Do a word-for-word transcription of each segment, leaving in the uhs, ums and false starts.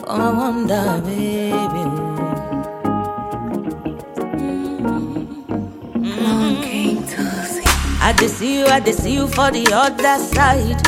I wonder, baby. Long came to see. I dey see you, I dey see you for the other side.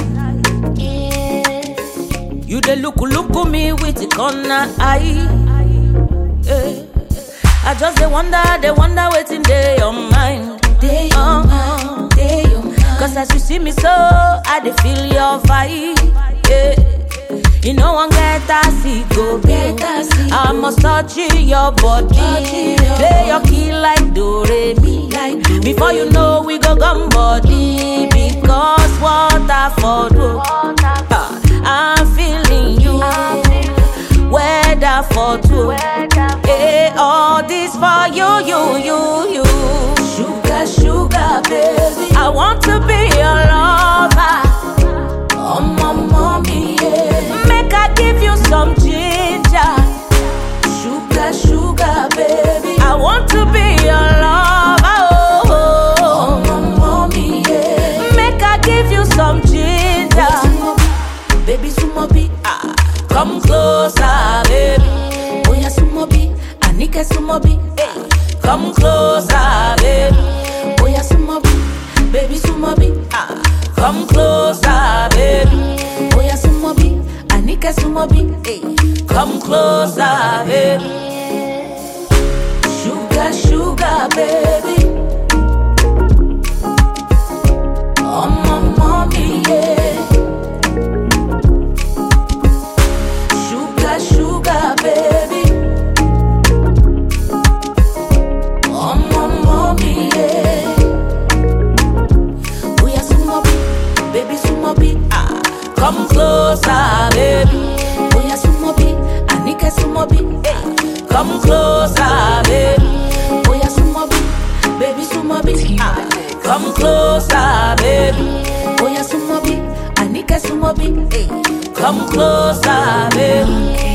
You dey look, look at me with the corner eye. Yeah. I just dey wonder, dey wonder wetin dey your mind. Day your mind, day your mind. Cause as you see me so, I dey feel your vibe. Yeah. You know one get as it go, Get as it I go. must touch you, your body, Touch you, your play your key like do re mi. Like do Before you know we go gum body, because what I for do, ah, I'm feeling you. Weather for two, eh? All this for you, you, you, you. Sugar, sugar, baby. I want to be your lover. Oh, my mommy, yeah. Make I give you some ginger. Sugar, sugar, baby. I want to be your lover. Oh, Oh, my mommy, yeah. make I give you some ginger. Sumobi, baby, sumobi. Ah, come closer, baby. Oh, yeah, sumobi. Anike sumobi. Hey, come closer, baby. Oh, yeah, sumobi. Baby, sumobi. Ah, come closer, baby. Oh, yeah, sumobi. Anike sumobi. Hey, come closer, baby. Sugar, sugar, baby. Oh, my mommy, yeah. Sugar, sugar, baby. Oh, my mommy, yeah. Oh, yeah, sumobi. Baby, sumobi. Ah, come closer, baby. Oh, yeah, sumobi. Anike sumobi. Hey, come closer, baby. Oh, yeah, sumobi. Baby, sumobi. Ah, come closer, baby. Oh, yeah, sumobi. Anike sumobi. Hey, come closer, baby.